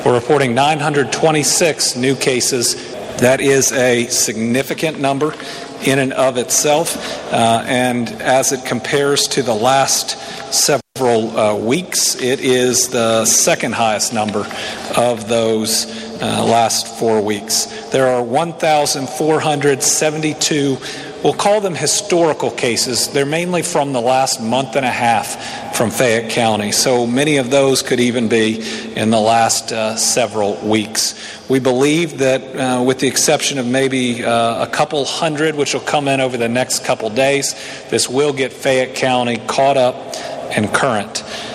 We're reporting 926 new cases. That is a significant number in and of itself, and as it compares to the last several weeks, it is the second highest number of those last 4 weeks. There are 1,472, we'll call them historical cases. They're mainly from the last month and a half from Fayette County, so many of those could even be in the last several weeks. We believe that with the exception of maybe a couple hundred, which will come in over the next couple days, this will get Fayette County caught up and current.